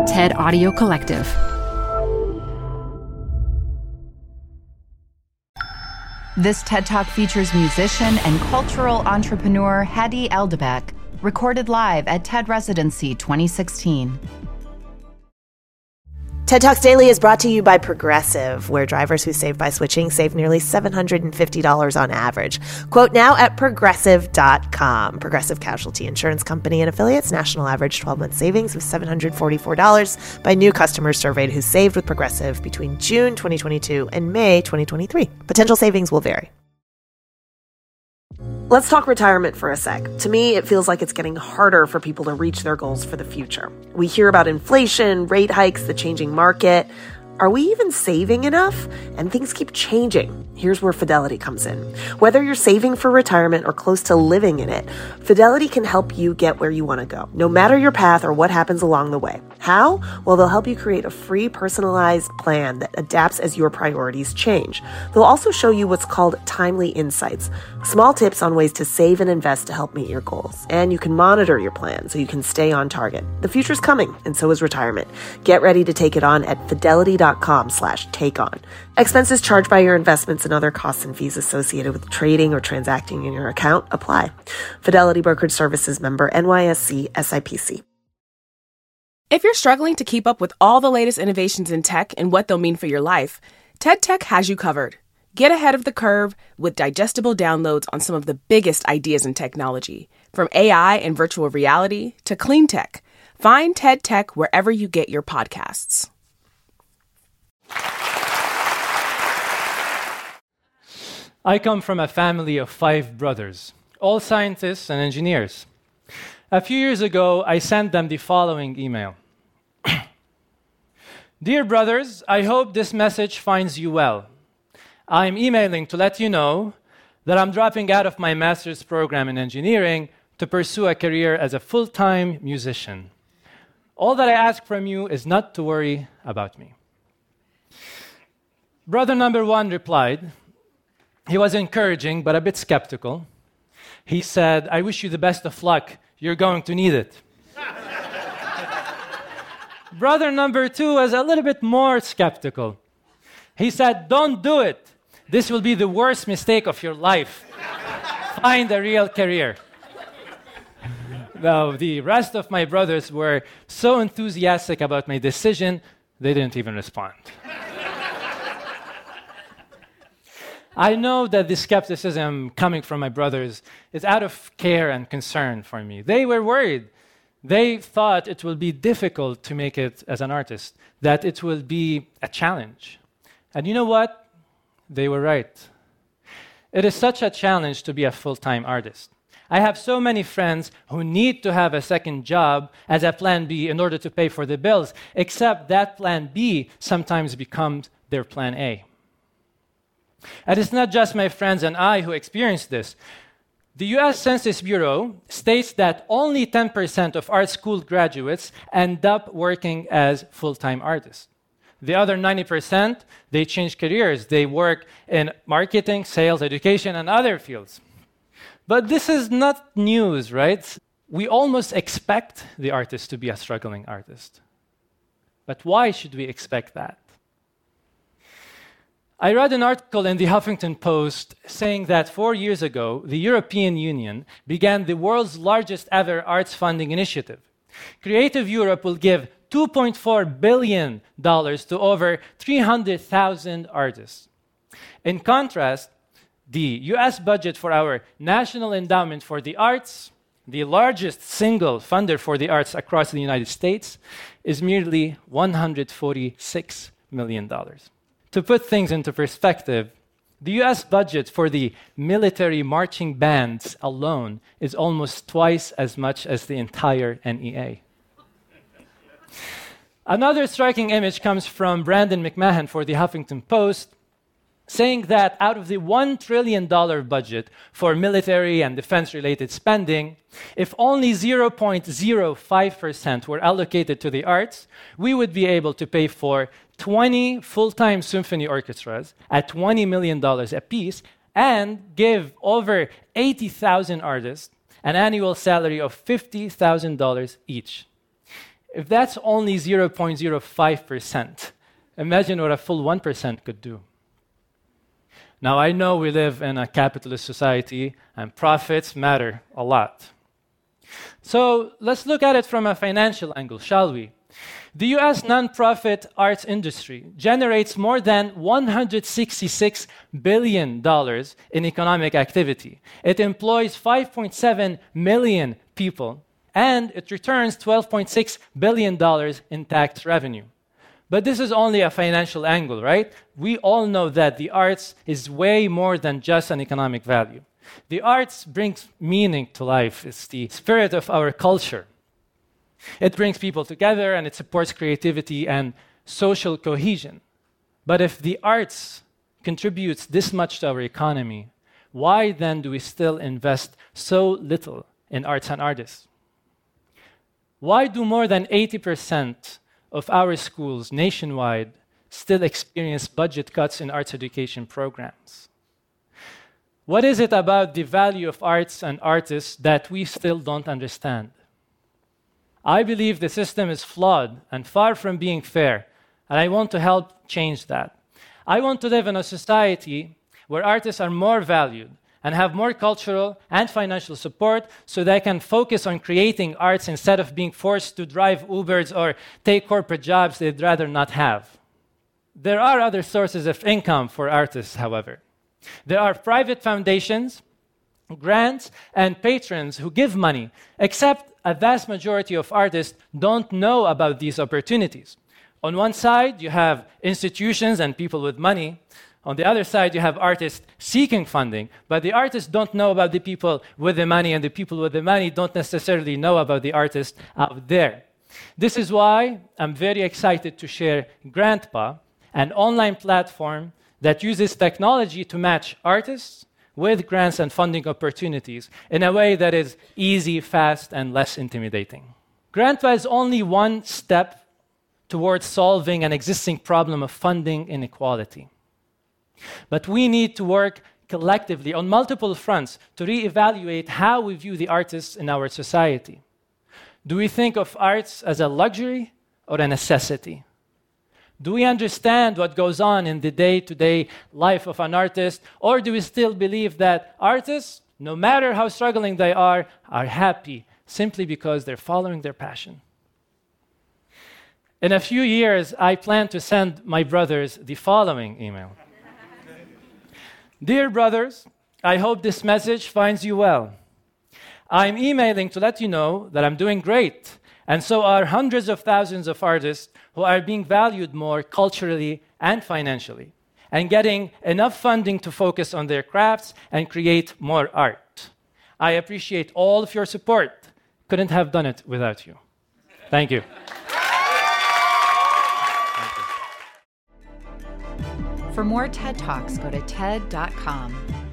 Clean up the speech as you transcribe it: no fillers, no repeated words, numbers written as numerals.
TED Audio Collective. This TED Talk features musician and cultural entrepreneur Hadi Eldebek, recorded live at TED Residency 2016. TED Talks Daily is brought to you by Progressive, where drivers who save by switching save nearly $750 on average. Quote now at Progressive.com. Progressive Casualty Insurance Company and affiliates. National average 12-month savings of $744 by new customers surveyed who saved with Progressive between June 2022 and May 2023. Potential savings will vary. Let's talk retirement for a sec. To me, it feels like it's getting harder for people to reach their goals for the future. We hear about inflation, rate hikes, the changing market. Are we even saving enough? And things keep changing. Here's where Fidelity comes in. Whether you're saving for retirement or close to living in it, Fidelity can help you get where you want to go, no matter your path or what happens along the way. How? Well, they'll help you create a free, personalized plan that adapts as your priorities change. They'll also show you what's called timely insights, small tips on ways to save and invest to help meet your goals. And you can monitor your plan so you can stay on target. The future's coming, and so is retirement. Get ready to take it on at fidelity.com/takeon. Expenses charged by your investments and other costs and fees associated with trading or transacting in your account apply. Fidelity Brokerage Services member NYSE SIPC. If you're struggling to keep up with all the latest innovations in tech and what they'll mean for your life, TED Tech has you covered. Get ahead of the curve with digestible downloads on some of the biggest ideas in technology, from AI and virtual reality to clean tech. Find TED Tech wherever you get your podcasts. I come from a family of 5 brothers, all scientists and engineers. A few years ago, I sent them the following email. Dear brothers, I hope this message finds you well. I'm emailing to let you know that I'm dropping out of my master's program in engineering to pursue a career as a full-time musician. All that I ask from you is not to worry about me. Brother number 1 replied. He was encouraging, but a bit skeptical. He said, I wish you the best of luck. You're going to need it. Brother number 2 was a little bit more skeptical. He said, don't do it. This will be the worst mistake of your life. Find a real career. Now, the rest of my brothers were so enthusiastic about my decision, they didn't even respond. I know that the skepticism coming from my brothers is out of care and concern for me. They were worried. They thought it will be difficult to make it as an artist, that it will be a challenge. And you know what? They were right. It is such a challenge to be a full-time artist. I have so many friends who need to have a second job as a plan B in order to pay for the bills, except that plan B sometimes becomes their plan A. And it's not just my friends and I who experience this. The US Census Bureau states that only 10% of art school graduates end up working as full-time artists. The other 90%, they change careers. They work in marketing, sales, education, and other fields. But this is not news, right? We almost expect the artist to be a struggling artist. But why should we expect that? I read an article in the Huffington Post saying that 4 years ago, the European Union began the world's largest ever arts funding initiative. Creative Europe will give $2.4 billion to over 300,000 artists. In contrast, the US budget for our National Endowment for the Arts, the largest single funder for the arts across the United States, is merely $146 million. To put things into perspective, the US budget for the military marching bands alone is almost twice as much as the entire NEA. Another striking image comes from Brandon McMahon for the Huffington Post, saying that out of the $1 trillion budget for military and defense-related spending, if only 0.05% were allocated to the arts, we would be able to pay for 20 full-time symphony orchestras at $20 million apiece and give over 80,000 artists an annual salary of $50,000 each. If that's only 0.05%, imagine what a full 1% could do. Now, I know we live in a capitalist society and profits matter a lot. So let's look at it from a financial angle, shall we? The US nonprofit arts industry generates more than $166 billion in economic activity. It employs 5.7 million people, and it returns $12.6 billion in tax revenue. But this is only a financial angle, right? We all know that the arts is way more than just an economic value. The arts brings meaning to life. It's the spirit of our culture. It brings people together and it supports creativity and social cohesion. But if the arts contributes this much to our economy, why then do we still invest so little in arts and artists? Why do more than 80% of our schools nationwide still experience budget cuts in arts education programs? What is it about the value of arts and artists that we still don't understand? I believe the system is flawed and far from being fair, and I want to help change that. I want to live in a society where artists are more valued and have more cultural and financial support so they can focus on creating arts instead of being forced to drive Ubers or take corporate jobs they'd rather not have. There are other sources of income for artists, however. There are private foundations, grants, and patrons who give money, except a vast majority of artists don't know about these opportunities. On one side, you have institutions and people with money. On the other side, you have artists seeking funding, but the artists don't know about the people with the money, and the people with the money don't necessarily know about the artists out there. This is why I'm very excited to share GrantPA, an online platform that uses technology to match artists with grants and funding opportunities in a way that is easy, fast, and less intimidating. GrantPA is only one step towards solving an existing problem of funding inequality. But we need to work collectively on multiple fronts to reevaluate how we view the artists in our society. Do we think of arts as a luxury or a necessity? Do we understand what goes on in the day-to-day life of an artist, or do we still believe that artists, no matter how struggling they are happy simply because they're following their passion? In a few years, I plan to send my brothers the following email. Dear brothers, I hope this message finds you well. I'm emailing to let you know that I'm doing great, and so are hundreds of thousands of artists who are being valued more culturally and financially, and getting enough funding to focus on their crafts and create more art. I appreciate all of your support. Couldn't have done it without you. Thank you. For more TED Talks, go to TED.com.